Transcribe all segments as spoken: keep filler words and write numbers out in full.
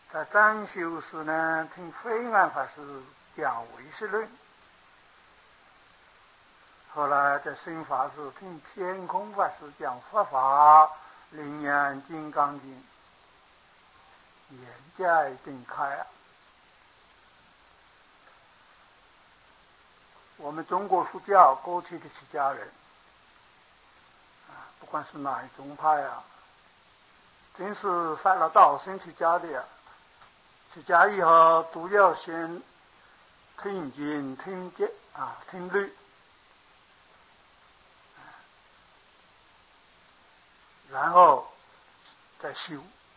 在占修时呢，听慧安法师讲唯识论，后来在新法师听偏空法师讲佛法灵验金刚经，眼界定开啊。我们中国佛教过去的出家人啊，不管是哪一宗派啊，真是犯了道生出家的呀。出家以后都要先听经、听戒啊、听律，然后再修。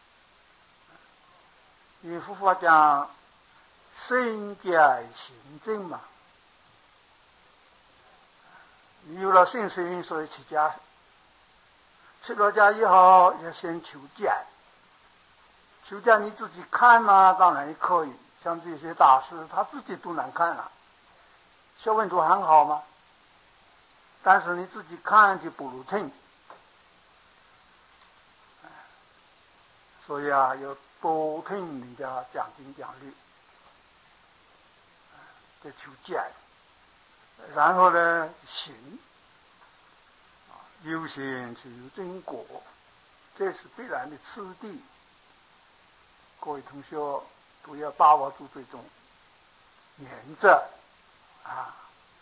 因为佛法讲身戒行正嘛，你有了信心，所以出家。出了家以后要先求戒。求戒你自己看嘛，当然也可以。像这些大师他自己都难看了，学问都很好嘛。但是你自己看就不如听。所以啊，要多听人家讲经讲律，再求戒，然后呢行，有行就有正果，这是必然的次第。各位同学都要把握住这种原则啊！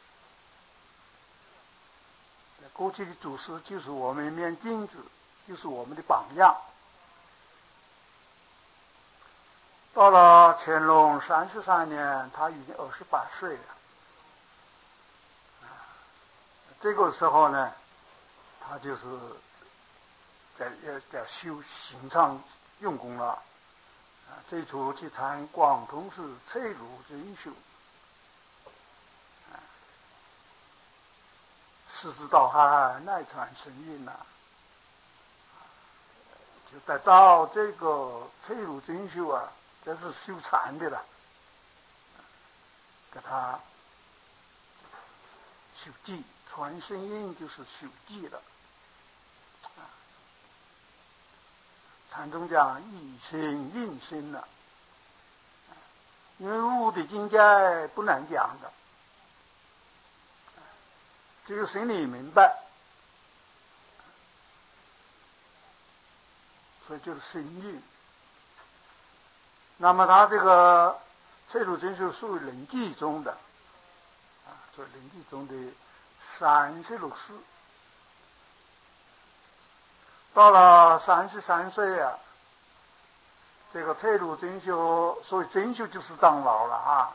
过去的祖师就是我们一面镜子，就是我们的榜样。到了乾隆三十三年，他已经二十八岁了。这个时候呢，他就是在要在修行上用功了。最初去参广通寺翠如真修，世之道海，乃传神韵呐，就得到这个翠如真修啊，这是修禅的了，给他修寂，传神韵就是修寂了。禅宗讲一心印心了，因为悟的境界不难讲的，只有心里明白，所以就是心印。那么他这个翠如真修属于临济宗的啊，所以临济宗的三十六世。到了三十三岁啊，这个翠如真修，所以真修就是长老了啊。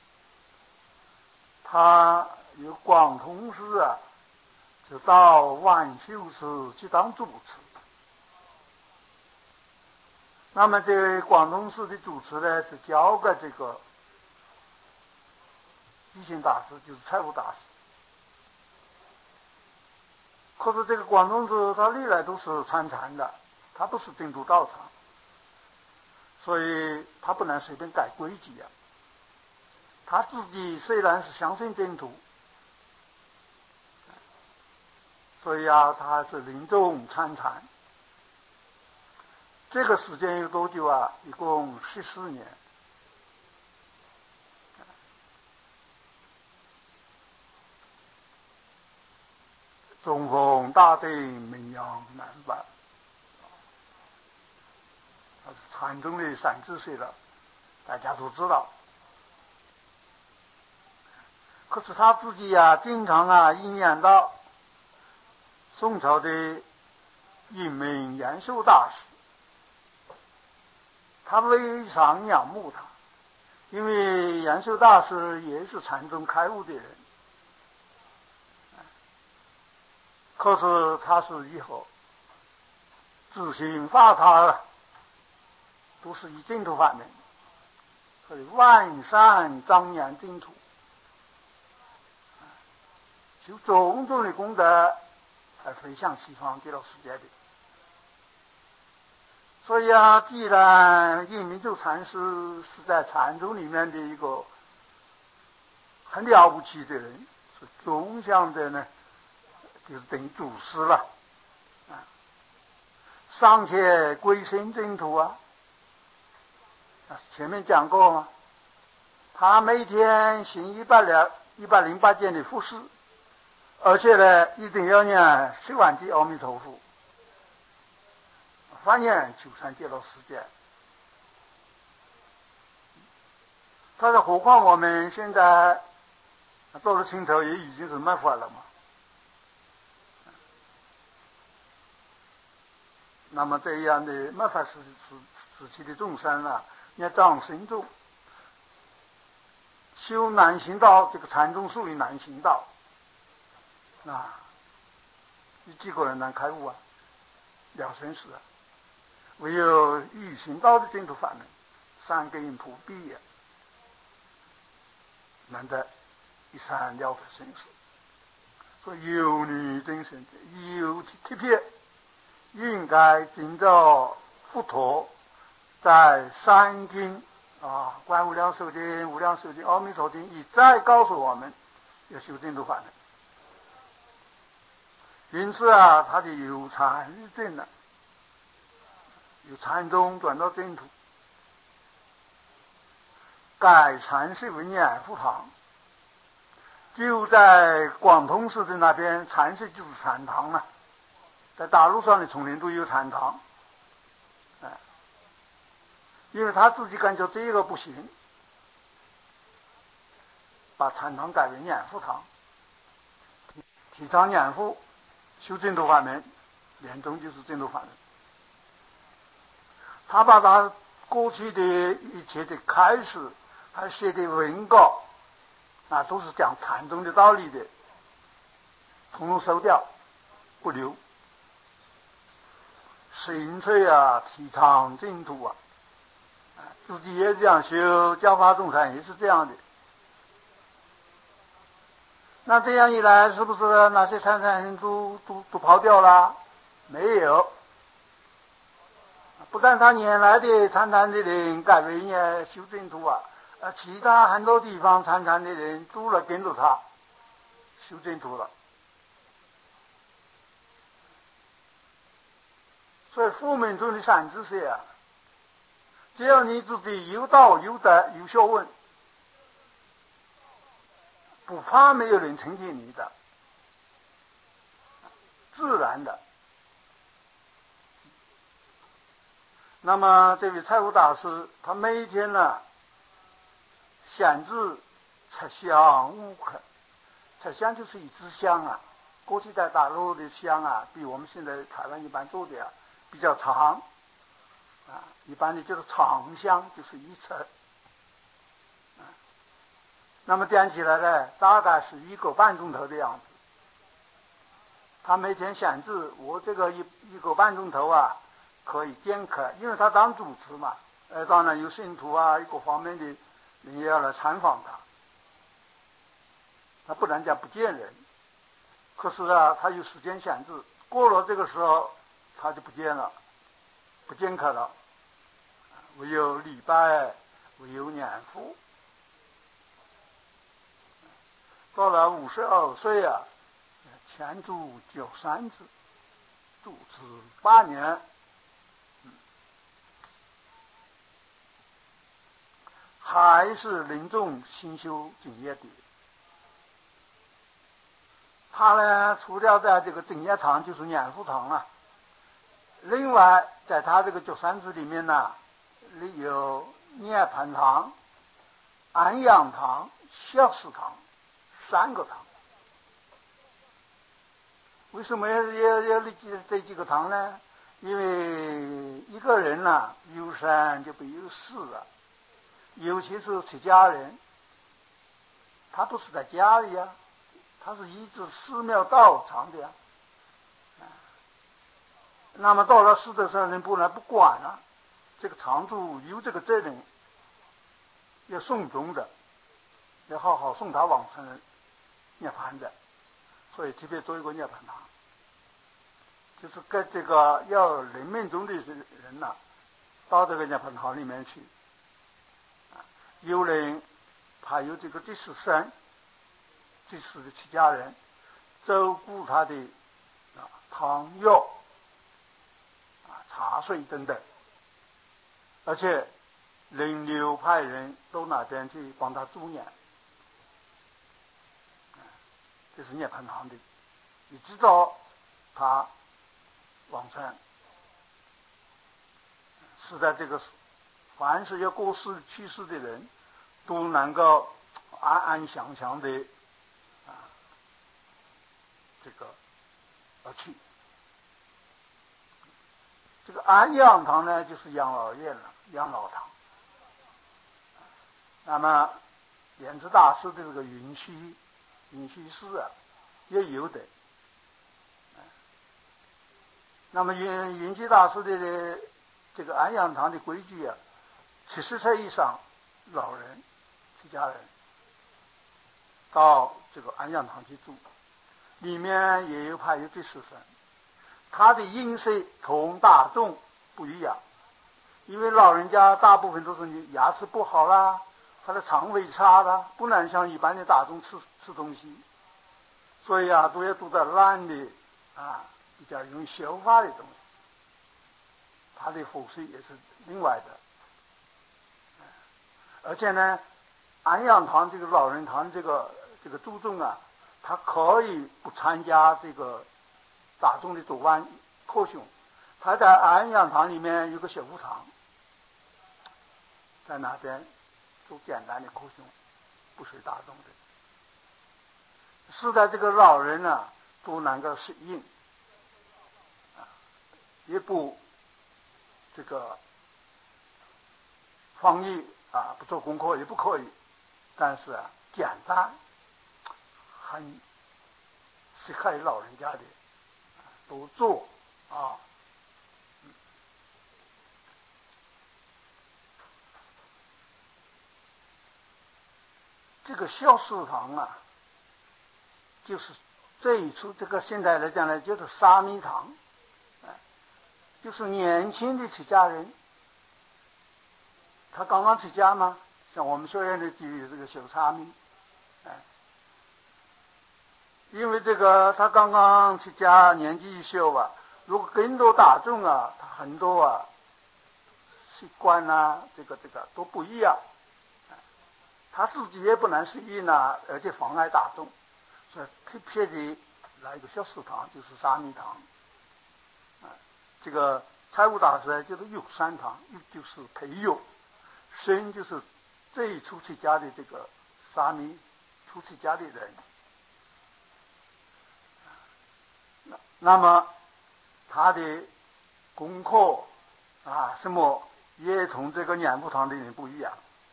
他有广通寺啊，就到万秀寺去当主持。那么这个广东寺的主持呢，是交给这个一心大师，就是财务大师。可是这个广东寺他历来都是参禅的，他都是净土道场，所以他不能随便改规矩啊。他自己虽然是相信净土，所以啊，他还是临终参禅。这个时间有多久啊？一共十四年。中风大定，名扬南北，他是禅宗的三智水了，大家都知道。可是他自己啊，经常啊应验到宋朝的英明延寿大师，他非常仰慕他，因为延寿大师也是禅宗开悟的人。可是他是以后自行发他都是以净土法门，所以万善庄严净土，修种种的功德才飞向西方极乐世界的。所以啊，既然印明咒禅师是在禅宗里面的一个很了不起的人，是中相的呢，就是等于祖师了啊，尚且归心净土啊， 前面讲过吗？他每天行一百两一百零八件的佛事，而且呢，一定要念十万句阿弥陀佛，发愿求生极乐世界。他说，何况我们现在到了清朝也已经是没法了嘛。那么这样的没法时时时期的众生啊，要长生咒，修难行道，这个禅宗属于难行道啊，你几个人能开悟啊？了生死啊！唯有欲行道的净土法门，三根普闭呀，能得一生了脱生死。所以有女真神有特别应该遵照佛陀在三经啊，《观无量寿经》《无量寿经》《阿弥陀经》一再告诉我们要修净土法门。因此啊，他的有禅入正了，由禅宗转到净土，改禅寺为念佛堂。就在广通寺的那边，禅寺就是禅堂了。在大陆上的丛林都有禅堂，哎，因为他自己感觉这个不行，把禅堂改为念佛堂，提倡念佛，修净土法门，严重就是净土法门。他把他过去的一切的开始，还写的文稿啊，都是讲禅宗的道理的，统统收掉，不留。纯粹啊，提倡净土啊，自己也这样修，教化众生也是这样的。那这样一来，是不是那些参禅人都都都跑掉了？没有，不但他原来的参禅的人改为念修净土啊，呃，其他很多地方参禅的人都来跟着他修净土了。所以佛门中的善知识啊，只要你自己有道有德有学问，不怕没有人承接你的，自然的。那么这位财务大师，他每一天呢，选制插香五克，插香就是一支香啊。过去在大陆的香啊，比我们现在台湾一般做的啊比较长啊，一般的就是长香，就是一车啊。那么点起来呢，大概是一个半钟头的样子。他每天选制，我这个一一个半钟头啊，可以见客，因为他当主持嘛，呃，当然有信徒啊，各方面的人也要来参访他，他不能讲不见人。可是啊，他有时间限制，过了这个时候，他就不见了，不见客了，唯有礼拜，唯有念佛。到了五十二岁啊，前主九三子，主持八年，嗯，还是临终心修净业的。他呢，除了在这个净业堂，就是念佛堂啊，另外在他这个九三子里面呢，里有涅盘堂、安养堂、孝思堂三个堂。为什么要要要这几个堂呢？因为一个人呢、啊，有生就必有死啊，尤其是出家人，他不是在家里啊，他是一直寺庙道场的呀、啊。那么到了死的时候，人不能不管了、啊，这个堂主有这个责任，要送终的，要好好送他往生涅槃的，所以特别做一个涅槃堂，就是跟这个要人命中的人呐、啊，到这个涅槃堂里面去。有人还有这个第四生、第四的出家人，照顾他的啊汤药啊茶水等等，而且轮流派人到那边去帮他助念。这是涅槃堂的，你知道他往生是在这个，凡是要过世去世的人，都能够安安详详的啊，这个而去。这个安养堂呢，就是养老院了，养老堂。那么莲池大师的这个云虚云虚寺啊，也有的。那么云云虚大师的这个安养堂的规矩啊，七十岁以上老人、出家人到这个安养堂去住，里面也有派有这师生，他的饮食同大众不一样，因为老人家大部分都是你牙齿不好啦，他的肠胃差啦，不能像一般的大众吃吃东西，所以啊，都要住在烂的啊，比较容易消化的东西。他的伙食也是另外的，而且呢，安养堂这个老人堂这个这个注重啊，他可以不参加这个大众的主办课程，他在安养堂里面有个小屋堂，在那边做简单的课程，不随大众的，使得这个老人呢、啊、都能够适应，啊，也不这个放逸啊，不做功课也不可以，但是啊，简单很适合老人家的，都做啊。这个小食堂啊，就是这一处，这个现在来讲呢，就是沙弥堂，就是年轻的出家人，他刚刚出家嘛，像我们学院的就有这个小沙弥，哎，因为这个他刚刚出家，年纪小啊，如果更多大众啊，他很多啊习惯啊，这个这个都不一样，他自己也不能适应啊，而且妨碍大众，所以特别的来一个小食堂，就是沙弥堂。这个财务大师就是育三堂，育就是培育，生就是这一出出家的这个沙弥出出家的人。那那么他的功课啊什么也同这个念佛堂的人不一样，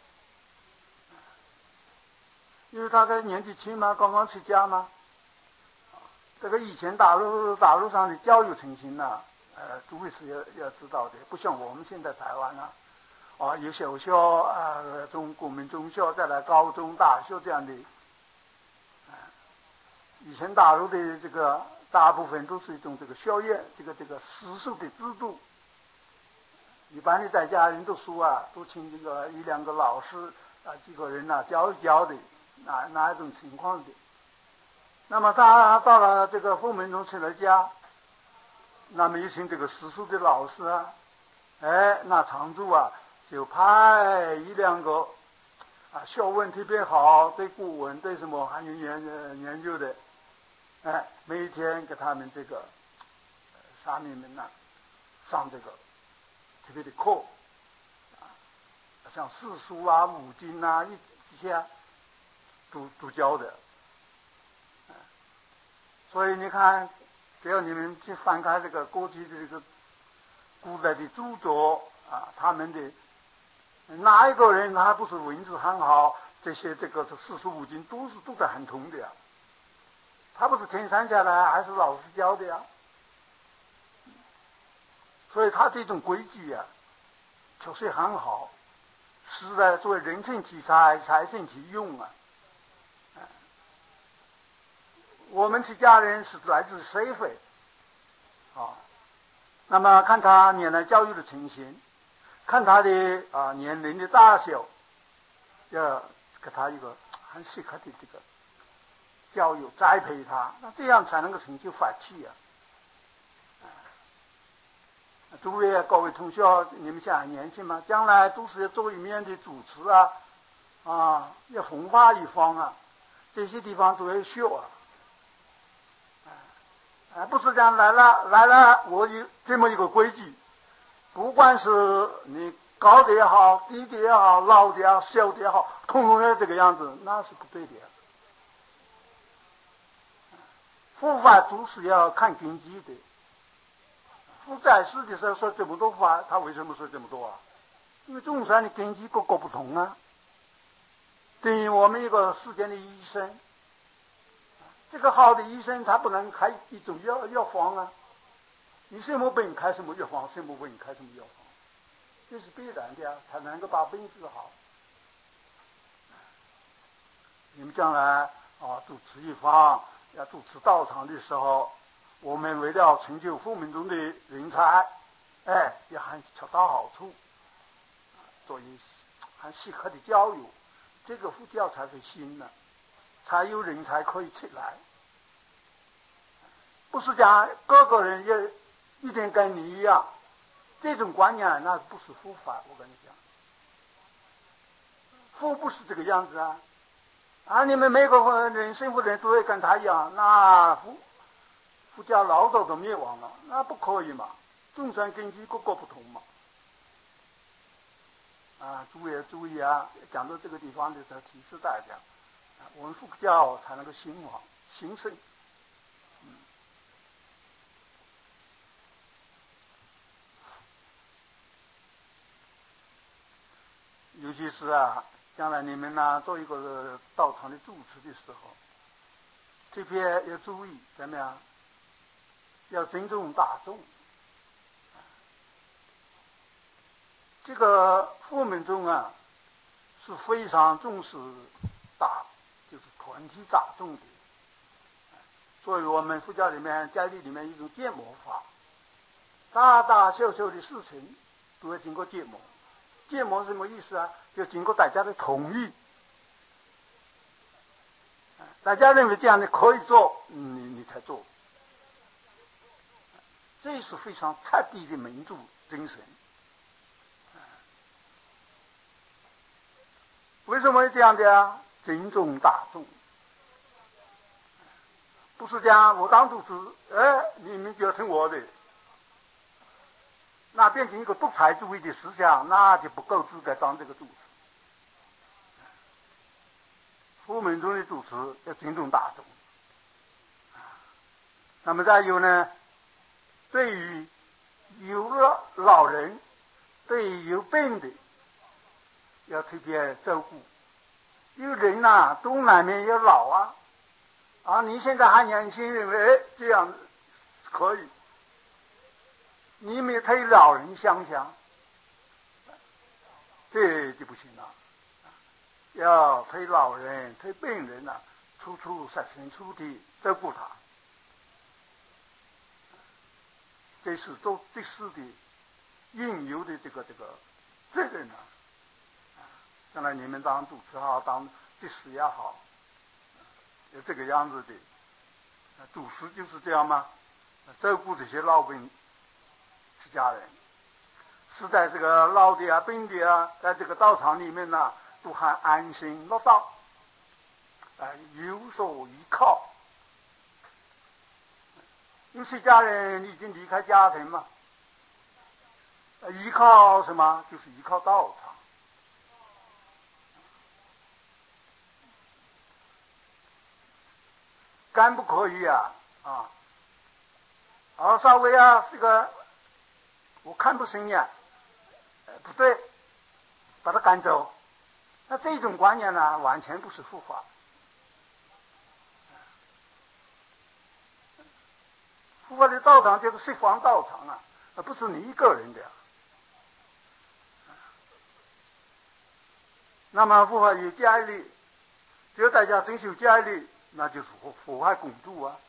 因为他的年纪轻嘛，刚刚出家嘛。这个以前大陆大陆上的教育情形呢，呃，诸位是要要知道的，不像我们现在台湾啊，啊有小学啊，中国民中学，再来高中、大学这样的。啊，以前大陆的这个大部分都是一种这个校院，这个这个私塾的制度。一般的在家人读书啊，都请这个一两个老师啊，几个人啊教一教的，哪哪一种情况的。那么他到了这个佛门中出了家，那么一请这个私塾的老师啊，哎，那常住啊就派一两个啊学问特别好，对古文对什么还有研研究的，哎，每天给他们这个沙弥们呐、啊、上这个特别的课啊，像四书啊、五经啊一这些都都教的。所以你看，只要你们去翻开这个过去的这个古代的著作啊，他们的哪一个人他不是文字很好？这些这个四书五经都是读得很通的呀。他不是天生下来，还是老师教的呀。所以他这种规矩啊，确实很好，是在作为人生题材、财政题用啊。我们出家人是来自社会啊，那么看他年来教育的情形，看他的啊年龄的大小，要给他一个很适合的这个教育栽培他，那这样才能够成就法器啊。 诸位各位同学，你们现在还年轻嘛，将来都是要做一面的主持啊，啊，要弘化一方啊，这些地方都要学啊。啊，不是这样来了来了，我有这么一个规矩，不管是你高的也好，低的也好，老的也好，小的也好，统统要这个样子，那是不对的。佛法都是要看根基的。佛在世的时候说这么多话，他为什么说这么多啊？因为众生的根基各个不同啊。等于我们一个世间的医生，这个好的医生他不能开一种药药方啊，你什么病开什么药方，什么病开什么药方，这是必然的啊，才能够把病治好。你们将来啊主持一方，要主持道场的时候，我们为了成就佛门中的人才，哎，也还恰到好处，所以还适合的教育，这个佛教才会兴呢，才有人才可以起来。不是讲各个人也一定跟你一样，这种观念那不是佛法。我跟你讲，佛不是这个样子啊！啊，你们每个人生活的人都会跟他一样，那佛佛教老早都灭亡了，那不可以嘛？众生根基各个不同嘛。啊，诸位注意啊！讲到这个地方的时候，提示大家，啊、我们佛教才能够兴旺兴盛。嗯，尤其是啊，将来你们呢做一个道场的主持的时候，特别要注意怎么样？要尊重大众。这个佛门中啊是非常重视大，就是团体大众的。所以我们佛教里面戒律里面一种戒摩法，大大小小的事情都要经过戒摩。戒摩是什么意思啊？就经过大家的同意，大家认为这样的可以做，你你才做。这是非常彻底的民主精神。为什么会这样的啊？尊重大众，不是讲我当主持，哎，你们就要听我的，那变成一个独裁主义的思想，那就不够资格当这个主持。佛门中的主持要尊重大众。那么再有呢，对于有了老人，对于有病的，要特别照顾。有人呐、啊，都难免要老啊，啊，你现在还年轻，认为哎这样可以，你没推老人想想，这就不行了。要推老人、推病人呐、啊，处处设身处地照顾他，这是做这事的应有的这个这个责任啊。将来你们当主持好，当执事也好，有这个样子的。主持就是这样嘛，照顾这些老病出家人，是在这个老的啊、病的啊，在这个道场里面呢、啊，都还安心乐道，啊、呃，有所依靠。有些家人已经离开家庭嘛，依靠什么？就是依靠道场。干不可以啊啊！啊，稍微啊，这个我看不顺眼，呃，不对，把他赶走。那这种观念呢，完全不是佛法。佛法的道场就是十方道场啊，而不是你一个人的。那么佛法有戒律，只要大家遵守戒律，那就是佛佛法共住啊。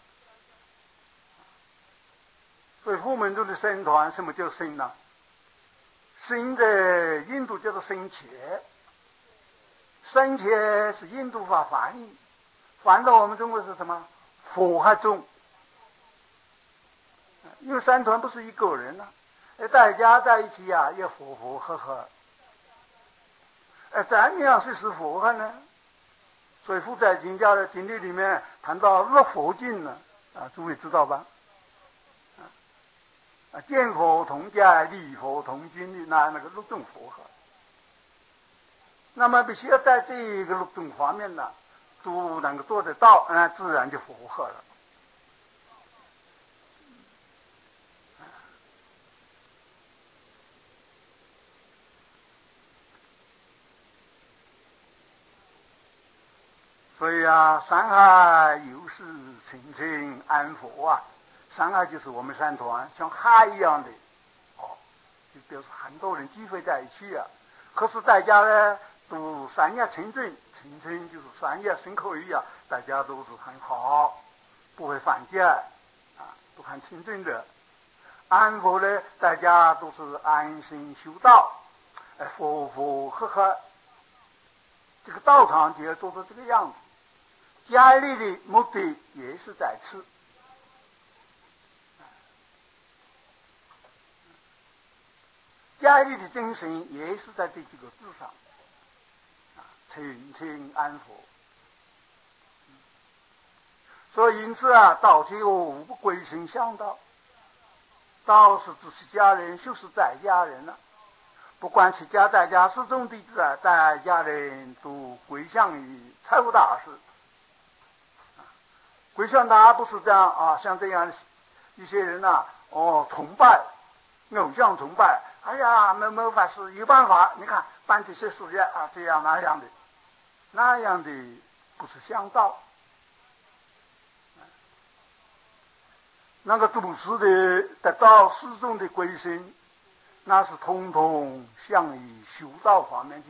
所以佛门中的僧团，什么叫僧呢？僧在印度叫做僧伽，僧伽是印度话翻译，翻到我们中国是什么？佛和众。因为僧团不是一个人啊， 大家在一起呀、啊，也佛佛和和。哎，怎样是是佛和呢？所以《佛在经教的经律里面谈到六佛境呢，啊，诸位知道吧？啊，见佛同家，礼佛同经的那那个六种佛和。那么必须要在这个六种方面呢，都能够做得到，那自然就佛和了。所以啊，山海有时清清安佛啊，山海就是我们山团像海一样的，哦，就表示很多人聚会在一起啊。可是大家呢，都三业清净，清净就是三业身口意啊，大家都是很好，不会犯戒啊，都很清净的。安佛呢，大家都是安心修道，哎，佛佛和和，这个道场就要做到这个样子。家里的目的也是在此，家里的精神也是在这几个字上，清清安佛。所以因此啊，道其无不归心向道，道是指是家人，就是在家人了、啊。不管其家在家始终弟子啊，在家人都归向于财务大师。归向他不是这样啊，像这样一些人呐、啊，哦，崇拜偶像崇拜，哎呀，没没法事，有办法，你看办这些事业啊，这样那样的，那样的不是向道。那个祖师的得到始终的归心，那是通通向于修道方面的。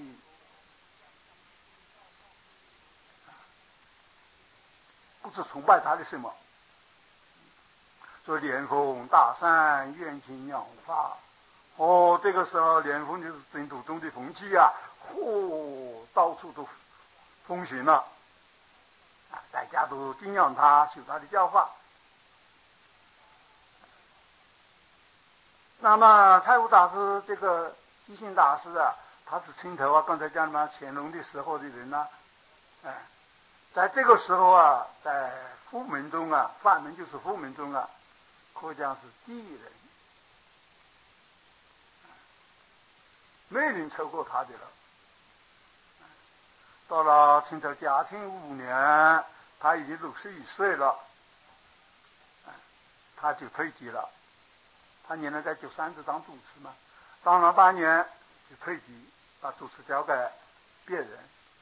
不是崇拜他的什么，所以莲峰大山，愿景养发。哦，这个时候莲峰就是净土宗的风气啊，嚯、哦，到处都风行了，啊，大家都敬仰他，修他的教法。那么太悟大师这个基信大师啊，他是清朝啊，刚才讲嘛，乾隆的时候的人呐、啊，哎。在这个时候啊，在佛门中啊，梵门就是佛门中啊，可讲是第一人，没人超过他的了。到了清朝嘉庆五年，他已经六十一岁了，他就退居了。他原来在九三子当主持嘛，当了八年就退居，把主持交给别人。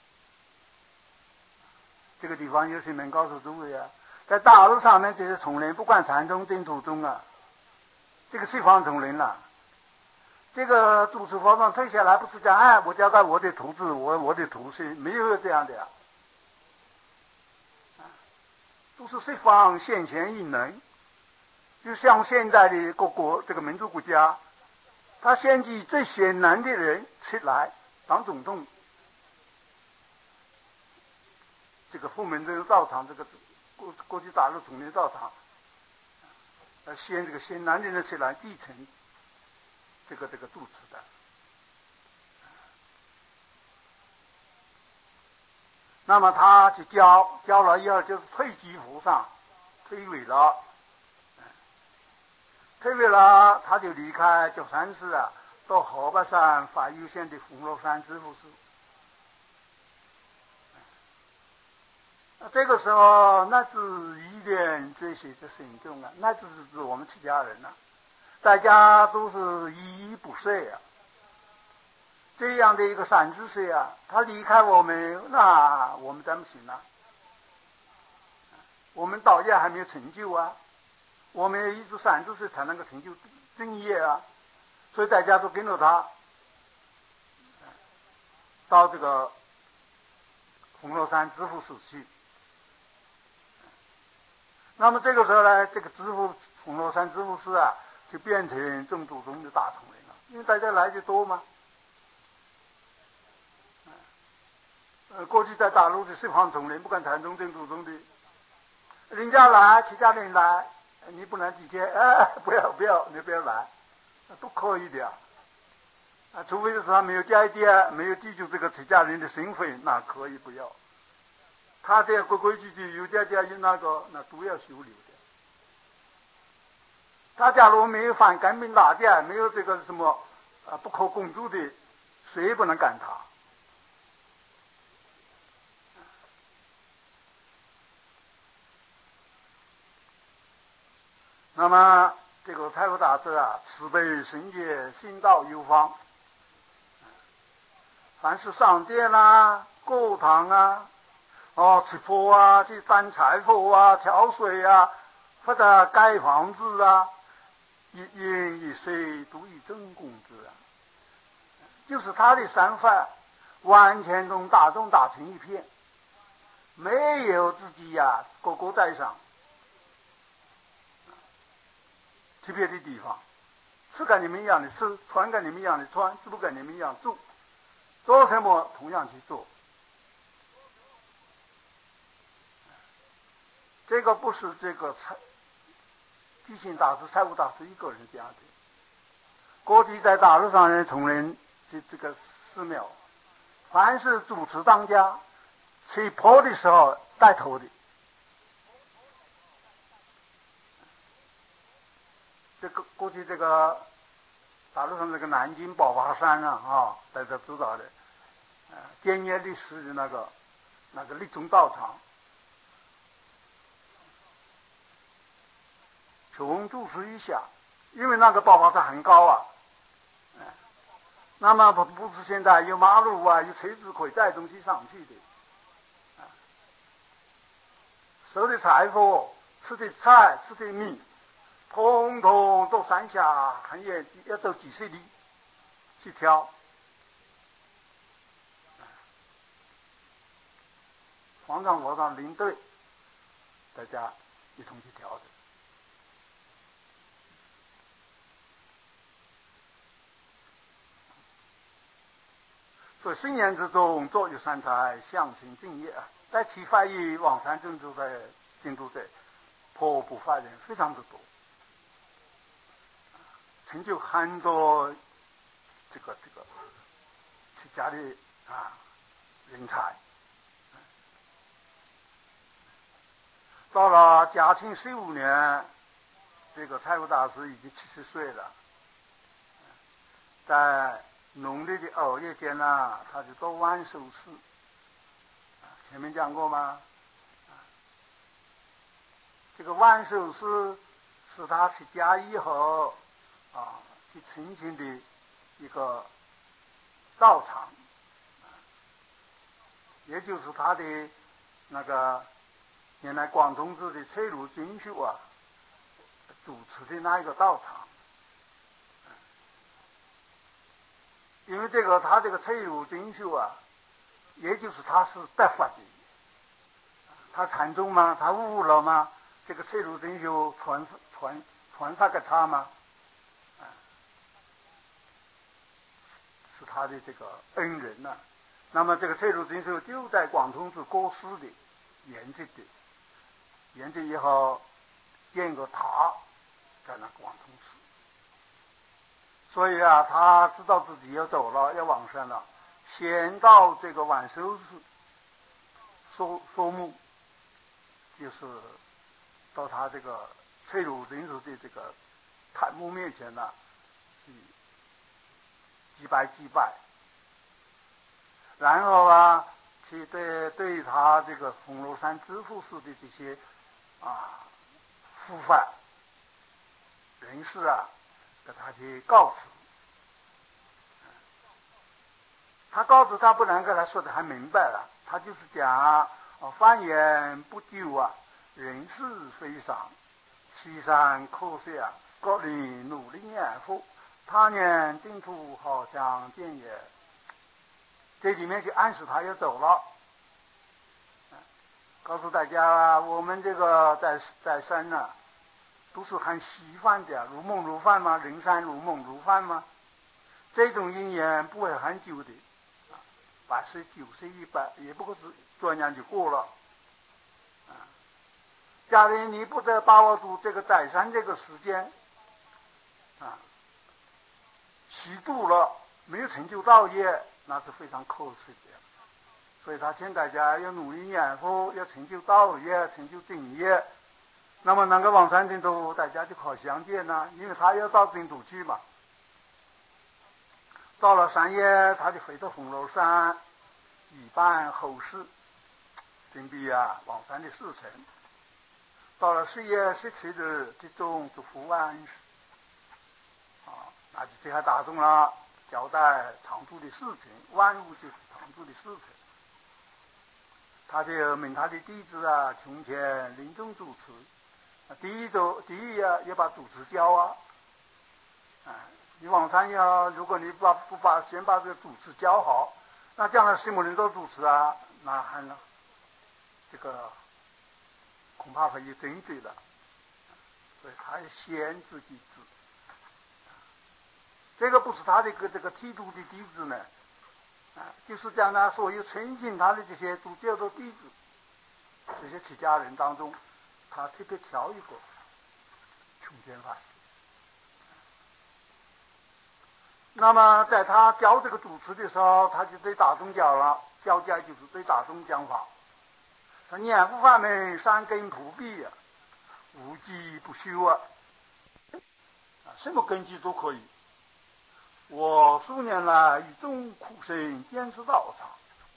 这个地方有谁能告诉诸位啊？在大陆上面这些丛林，不管禅宗、净土宗啊，这个西方丛林了、啊，这个主持佛法退下来，不是讲哎，我交给我的徒子，我我的徒孙，没有这样的呀、啊，都是西方先贤引能，就像现在的各国这个民族国家，他先举最贤能的人出来当总统。这个佛门这个道场，这个过过去大陆丛林道场，呃，先这个先南人的出来继承这个这个主持的。那么他去教教了以后，就是退居和尚，退位了，退位了，他就离开九山寺啊，到河北省法优县的凤凰山知府寺。这个时候，那是一点这些的慎重啊，那只是指我们出家人呐、啊，大家都是依依不舍啊。这样的一个善知识啊，他离开我们，那我们怎么行呢？我们道业还没有成就啊，我们一直善知识才能够成就正业啊，所以大家都跟着他到这个凤凰山知府寺去。那么这个时候呢，这个知府凤凰山知府寺啊，就变成净土宗的大丛林了，因为大家来的多嘛。呃，过去在大陆的西方丛林，不管禅宗、净土宗的，人家来，其他人来，你不能体贴，哎，不要不要，你不要来， 都可以的呀。啊，除非是他没有家爹，没有记住这个出家人的身份，那可以不要。他这规规矩矩有家爹有那个，那都要修留的。他假如没有犯干病大戒，没有这个什么啊不可公诸的，谁也不能赶他。那么这个太湖大师啊，慈悲圣洁，心道有方。凡是上殿啊、过堂啊、哦吃破啊、去担柴火啊、挑水啊，或者盖房子啊，一言一水都以真功之啊。就是他的想法完全同大众打成一片，没有自己呀、啊、高高在上。去别的地方，吃跟你们一样的吃，穿跟你们一样的穿，住跟你们一样住，做什么同样去做。这个不是这个财地心大师、财务大师一个人这样的，各地在大陆上人同仁这这个寺庙，凡是主持当家，吹破的时候带头的。这个过去这个大陆上这个南京宝华山啊啊，大家知道的，呃，建业历史的那个那个立宗道场，穷住持一下，因为那个宝华山很高啊，呃、那么不不是现在有马路啊，有车子可以载东西上去的，啊、收的财富，吃的菜，吃的米。通通到山下很远，要走几十里去挑。皇上和尚领队，大家一同去挑的。所以新年之中，坐有三才，相亲敬业啊！在其发于往山正住在进度在颇不发人非常之多。成就很多这个这个出家的啊人才。到了嘉庆十五年，这个太湖大师已经七十岁了，在农历的二月间呢，他就到万寿寺，前面讲过吗？这个万寿寺是他出家以后啊，去成亲的一个道场，也就是他的那个原来广东寺的翠庐精修啊主持的那一个道场。因为这个他这个翠庐精修啊，也就是他是得法的，他禅宗吗？他悟了吗？这个翠庐精修传传传发给他吗？是他的这个恩人呐、啊。那么这个翠庐精修就在广通寺过世的，圆寂的，圆寂以后建个塔在那广通寺。所以啊，他知道自己要走了，要往生了，先到这个万寿寺说说墓，就是到他这个翠庐精修的这个坛墓面前呢、啊，去祭拜祭拜，然后啊，去对对他这个凤罗山知府寺的这些啊护法人士啊，给他去告辞。他告辞他不能跟他说的很明白了，他就是讲哦，放眼不久啊，人事非常，西山可惜啊，各地努力念佛，他年净土好相见也。这里面就暗示他要走了，告诉大家，我们这个在在山呢、啊，都是很稀罕的，如梦如幻吗？人山如梦如幻吗？这种因缘不会很久的，八十九十一百也不过是转眼就过了。啊，假如你不得把握住这个在山这个时间，啊， 虚度了，没有成就道业，那是非常可惜的。所以他劝大家要努力念佛，要成就道业，成就正业。那么那个往生净土，大家就好相见了，因为他要到净土去嘛。到了三月，他就回到凤楼山，以办后事，准备啊往生的事情。到了四月十七日，集中祝福万事，啊，那就对他大众了，交代常住的事情，万物就是常住的事情。他就命他的弟子啊，从前临终主持，第一周第一呀要把主持教啊，啊，你往生要，如果你不把不把先把这个主持教好，那将来什么人都主持啊，那还能这个恐怕会有争执了。所以他要先自己治，这个不是他的个这个剃度的弟子呢。啊，就是将他所有诚信他的这些主教的弟子，这些出家人当中，他特别挑一个琼天法师。那么在他教这个主持的时候，他就对大众讲了，教教就是对大众讲法。他念佛法门，三根普闭啊，无迹不修啊，啊，什么根基都可以。我数年来与众苦生坚持道场，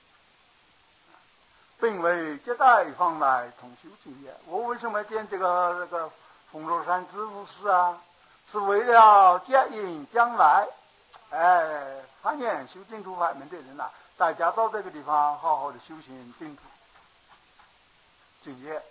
并为接待方来同修经验。我为什么建这个这个凤楼山知府寺啊？是为了接引将来，哎，攀岩修净土法门的人呐、啊，大家到这个地方好好的修行净土经验。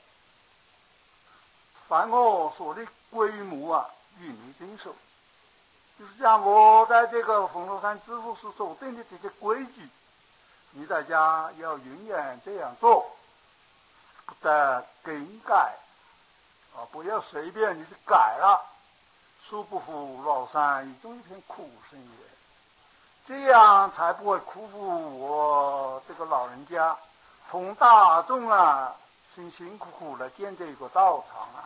凡我所的规模啊，与你遵守。就是讲我在这个凤楼山知府寺所定的这些规矩，你大家要永远这样做，不得更改啊！不要随便你去改了，殊不服老山以中一片苦声也。这样才不会辜负我这个老人家同大众啊辛辛苦苦的建这个道场啊。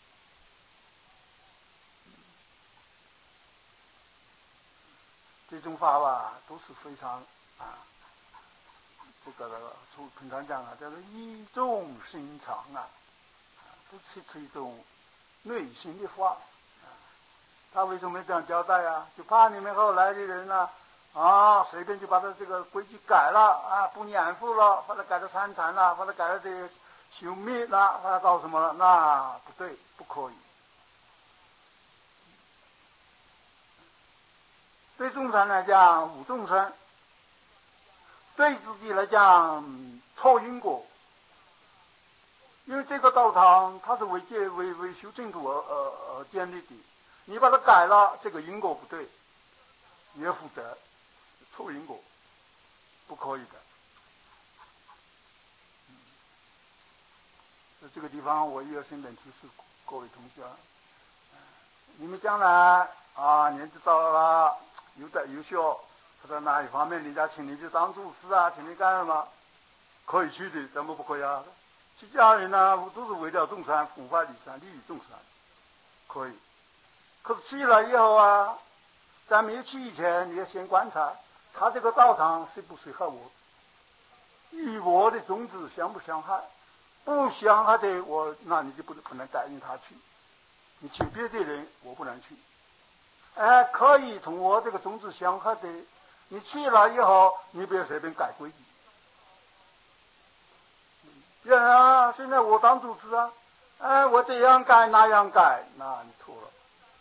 这种法吧，都是非常啊，这个从平常讲啊，叫做意重心长啊，不是是一种内心的话啊。他为什么这样交代啊？就怕你们后来的人呢 啊, 啊，随便就把他这个规矩改了啊，不念佛了，把它改成参禅了，把它改成这个修密了，把它搞什么了？那不对，不可以。对众生来讲无众生，对自己来讲错因果。因为这个道场它是为戒为为修净土而而而建立的，你把它改了，这个因果不对，你要负责，错因果，不可以的。在这个地方我也要顺便提示各位同学，你们将来啊年纪到了，有的有小，或者哪一方面人家请你去当主持啊，请你干什么，可以去的，怎么不可以啊？出家人呢都是为了众生弘法利生，利益众生，可以。可是去了以后啊，在没有去以前，你要先观察他这个道场适不适合我，与我的宗旨相不相害。不相害的我，那你就不不能答应他去。你请别的人，我不能去。哎，可以同我这个宗旨相合的，你去了以后，你不要随便改规矩。呀、啊，现在我当主持啊，哎，我这样改那样改，那你错了。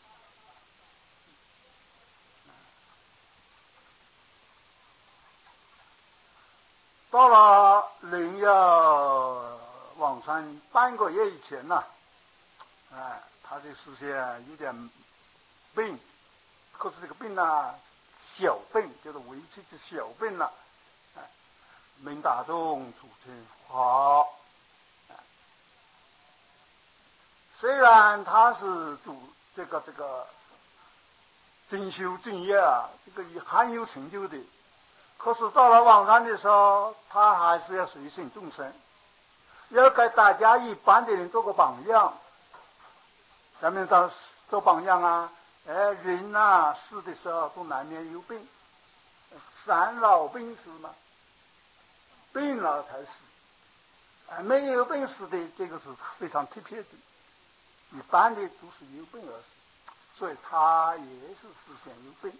到了临要往生半个月以前呢、啊，哎，他的视线有点病，可是这个病呢，小病，就是维持的小病了、啊，哎，命大众主持好。虽然他是主这个这个真修正业啊，这个也很有成就的，可是到了往生的时候，他还是要随顺众生，要给大家一般的人做个榜样。咱们当做榜样啊， 哎，人呐、死的时候都难免有病，生老病死嘛，病了才死。哎，没有病死的，这个是非常特别的。一般的都是有病而死，所以他也是实现有病。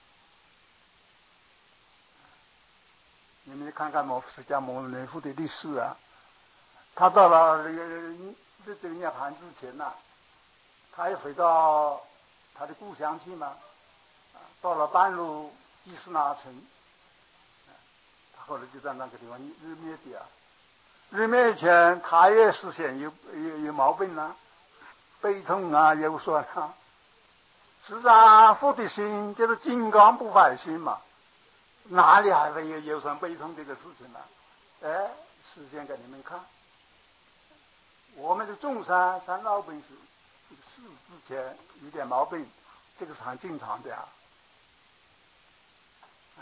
你们看看摩释迦牟尼佛的历史啊，他到了这个这个涅槃之前呐、啊，他也回到他的故乡去嘛，到了半路伊斯那城，他后来就在那个地方日灭的啊。日灭以前，他也实现有有有毛病啊，悲痛啊，忧酸啊。实际上，佛的心就是金刚不坏心嘛，哪里还会有忧酸悲痛这个事情呢？哎，实现给你们看。我们的众生生老病死，死之前有点毛病，这个是很正常的啊。啊，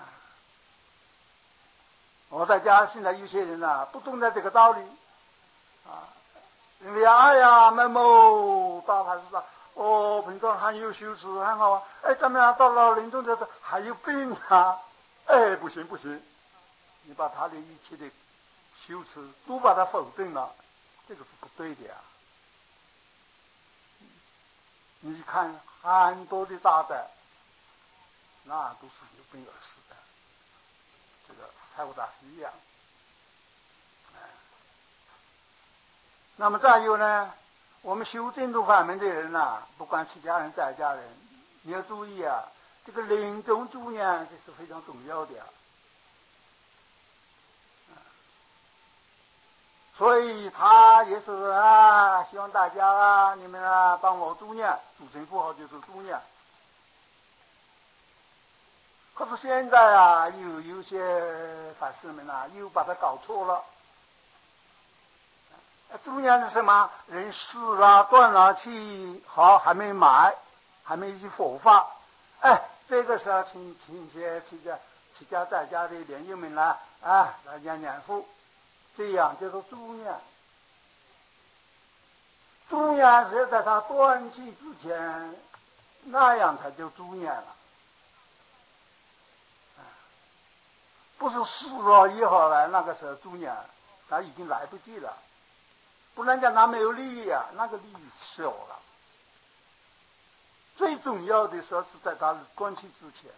我在家现在有些人啊，不懂得这个道理啊，因为哎呀，某某大法师说，哦，平常很有修持，很好啊，哎，怎么样到了临终的时候还有病啊？哎，不行不行，你把他的一切的修持都把它否定了，这个是不对的呀。你看很多的大德，那都是有病而死的，这个太湖大师一样。那么再有呢，我们修净土法门的人呐、啊，不管出家人在家人，你要注意啊，这个临终助念这是非常重要的、啊。所以他也是啊，希望大家啊，你们啊帮我助念，主成佛号就是助念。可是现在啊，有有些法师们啊，又把它搞错了。助念是什么？人死了断了气，好还没埋，还没去火化，哎，这个时候请请些出家出家在家的莲友们来啊来念念佛，这样就是助念。助念是在他断气之前，那样才叫助念了，不是死了以后来那个时候助念，他已经来不及了。不能讲他没有利益啊，那个利益小了。最重要的时候是在他断气之前，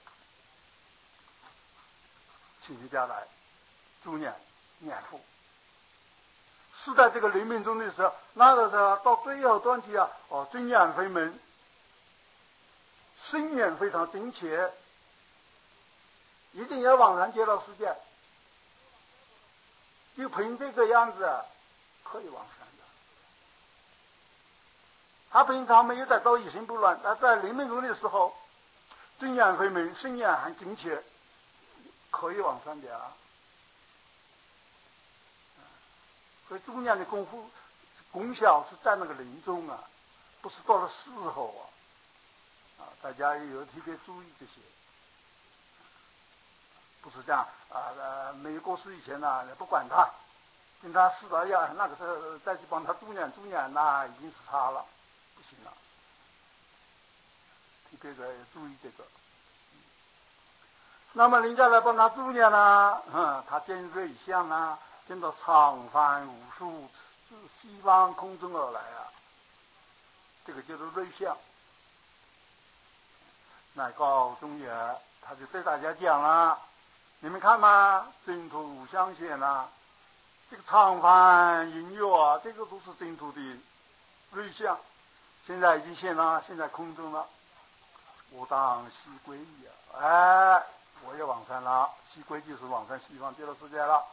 请出家来助念念佛。是在这个临命终的时候，那个时候到最后断气啊，哦，真眼非门，心眼非常精切，一定要往生极乐世界。就凭这个样子啊，可以往生的。他平常没有在到一心不乱，他在临命终的时候，真眼非门，心眼很精切，可以往生的啊。所以助念的功夫功效是在那个临终啊，不是到了事后啊。啊，大家也有特别注意这些，不是这样啊呃，没有过世以前呢、啊，不管他，跟他死了呀，那个时候再去帮他助念助念，那已经是他了，不行了。特别的注意这个。那么人家来帮他助念呢，嗯，他见瑞相啊，见到长幡无数，自西方空中而来啊，这个就是瑞相。乃告中也，他就对大家讲了，你们看嘛，净土相显啊，这个长幡银月啊，这个都是净土的瑞相，现在已经现了，现在空中了。我当西归矣啊！哎，我也往生了，西归就是往生西方极乐世界了。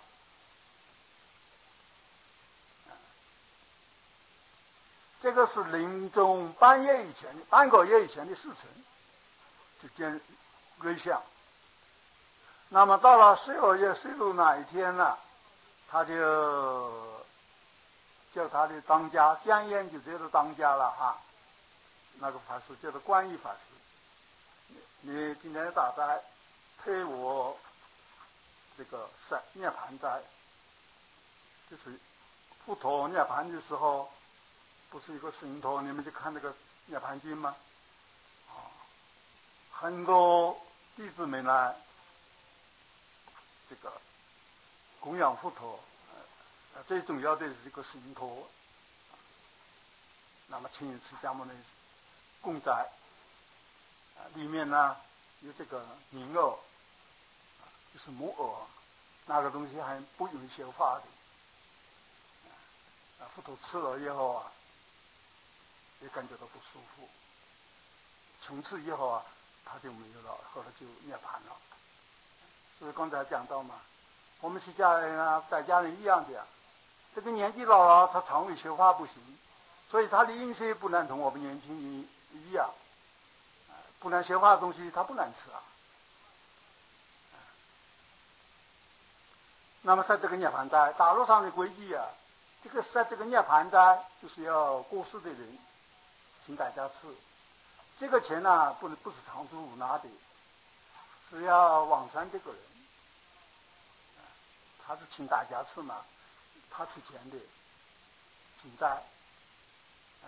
这个是临终半夜以前的，半个月以前的事情，就见瑞相。那么到了十二月十六那一天呢，他就叫他的当家江淹就叫做当家了哈，那个法师叫做观音法师。你今天大斋陪我这个是涅槃斋，就是佛陀涅槃的时候，不是一个神陀，你们就看那个涅槃经吗？ 很多弟子们呢，这个供养佛陀，呃，最重要的是这个信托。那么请释迦牟尼供在，啊，里面呢有这个银耳，就是木耳，那个东西还不用消化的，啊，佛陀吃了以后啊，也感觉到不舒服，从此以后啊，他就没有了，后来就涅槃了。所以刚才讲到嘛，我们出家人啊，在家人一样的呀，这个年纪老了，他肠胃消化不行，所以他的饮食不能同我们年轻人一样，不能消化的东西他不能吃啊。那么在这个涅槃斋，大陆上的规矩啊，这个在这个涅槃斋就是要过世的人请大家吃，这个钱呢、啊、不能不是常住拿的，是要往生这个人，他是请大家吃嘛，他出钱的，请斋，啊，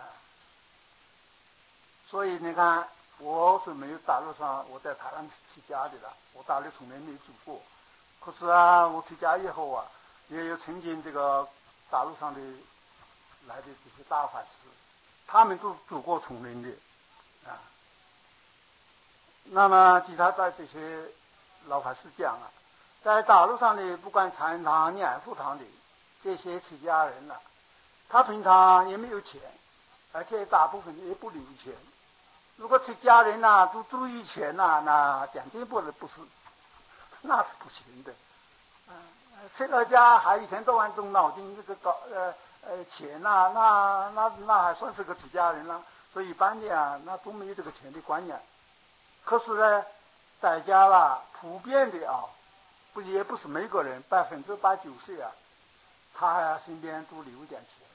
所以你看，我是没有大陆上，我在台湾出家的了，我大陆从来没住过。可是啊，我出家以后啊，也有曾经这个大陆上的来的这些大法师，他们都住过丛林的啊。那么其他在这些老法师讲啊，在大陆上的不管禅堂、念佛堂的这些出家人啊，他平常也没有钱，而且大部分也不留钱。如果出家人呐、啊、都注意钱呐、啊，那讲真不是不是。那是不行的，嗯、呃，出了家还一天到晚动脑筋这个搞呃呃钱呐、啊，那那那还算是个出家人了。所以一般的啊，那都没有这个钱的观念。可是呢，在家啦，普遍的啊，不也不是每个人，百分之八九十啊，他还身边都留一点钱。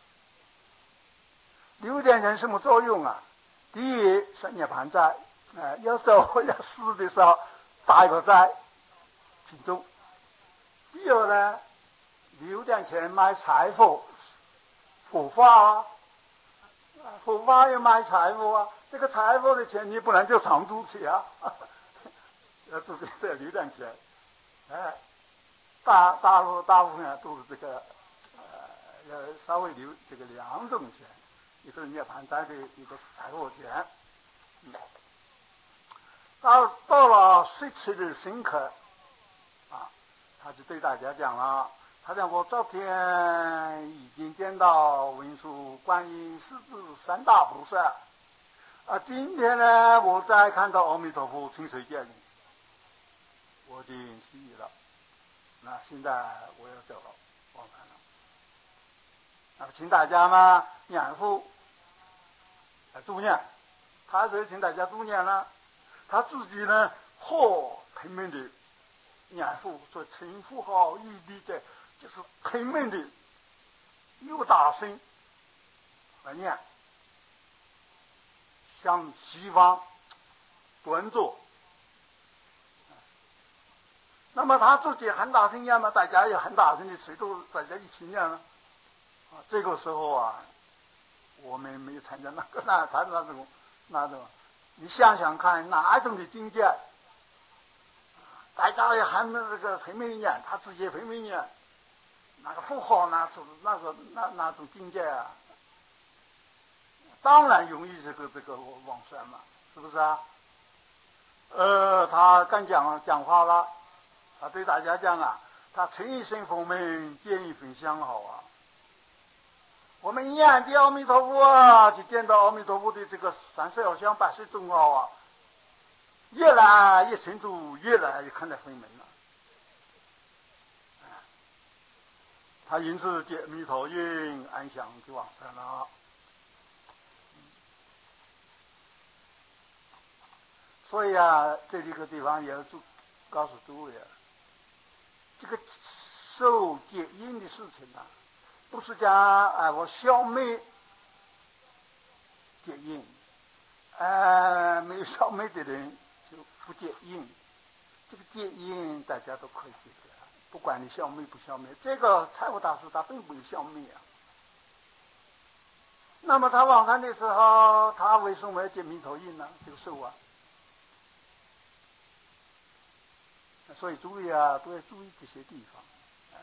留一点钱什么作用啊？第一是涅槃斋，呃，要走要死的时候打一个斋。其中，第二呢，留点钱买财富，佛法啊，佛法要买财富啊，这个财富的钱你不能就常住去啊，要自己再留点钱，哎，大大陆大部分啊都是这个，呃，要稍微留这个两种钱，一个是涅槃斋的，一个是财富钱。嗯，到到了十七日深刻。啊，他就对大家讲了，他讲我昨天已经见到文殊、观音、狮子三大菩萨，啊，今天呢，我再看到阿弥陀佛清水见你，我已经失忆了。那现在我要走了，往返了。那么请大家嘛念佛，助念，他是请大家助念了，他自己呢，嚯，拼命的。念佛说称呼好义理的，就是拼命的又大声来念，向西方端坐。那么他自己很大声念嘛，大家也很大声的，谁都大家一起念了。啊，这个时候啊，我们没有参加那个那他那种那种，你想想看哪一种的境界？大家也还没这个拼命念，他自己拼命念，那个符号那种那个那那种境界啊，当然容易这个这个往生嘛，是不是啊？呃，他刚讲讲话了，他对大家讲啊，他诚一生佛门，见一分相好啊。我们念的阿弥陀佛啊，就见到阿弥陀佛的这个三十二相八十种好啊。越来越清楚，越来越看得分明了。他因此结弥陀印，安详就往生了。所以啊，这里个地方也要注告诉诸位啊，这个受戒印的事情啊，不是讲哎我消灭戒印，哎没有消灭的人就不戒印。这个戒印大家都可以解决，不管你消灭不消灭，这个财务大师他并不消灭啊。那么他往生的时候，他为什么要结弥陀印呢？这个受啊， 所以诸位啊，都要注意这些地方。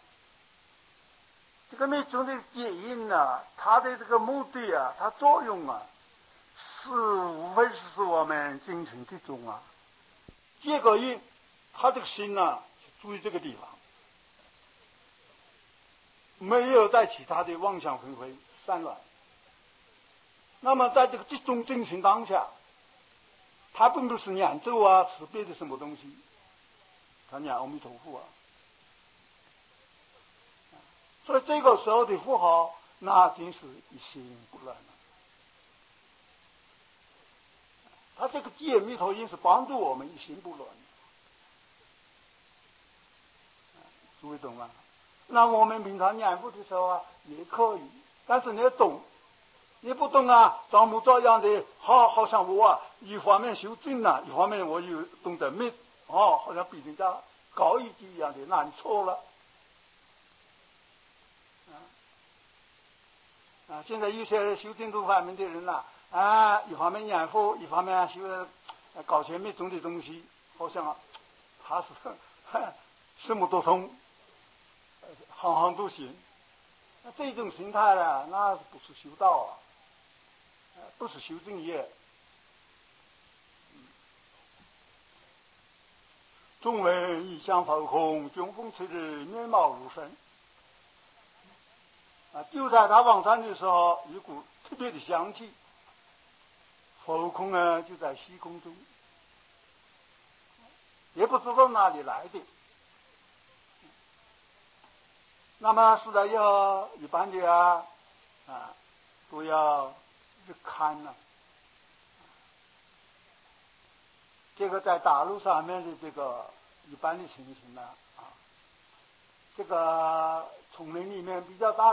这个密宗的戒印呢，它的这个目的啊，它作用啊，是无非是使我们精神集中啊。戒个印，他这个心呢、啊，注意这个地方，没有在其他的妄想纷飞散乱。那么在这个集中精神当下，他并不是念咒啊，持别的什么东西，他念阿弥陀佛啊。所以这个时候的佛号，那真是一心不乱了。他这个戒密陀印是帮助我们一心不乱。诸位懂吗？那我们平常念佛的时候啊，也可以，但是你要懂，你不懂啊，照模照样的，好，好像我啊，一方面修正了，一方面我又懂得密，哦，好像比人家高一级一样的，那你错了。啊，现在有些修净土方面的人呐、啊，啊，一方面念佛，一方面修搞些密宗的东西，好像、啊、他是什么都通，行行都行。那这种心态呢，那不是修道啊，不是修正业。众闻一向浮空，军风吹日，面貌如神。啊，就在他往上的时候，一股特别的香气，浮空呢就在虚空中，也不知道哪里来的。那么死了以后，一般的啊啊都要去看呢、啊。这个在大陆上面的这个一般的情形呢啊，这个丛林里面比较大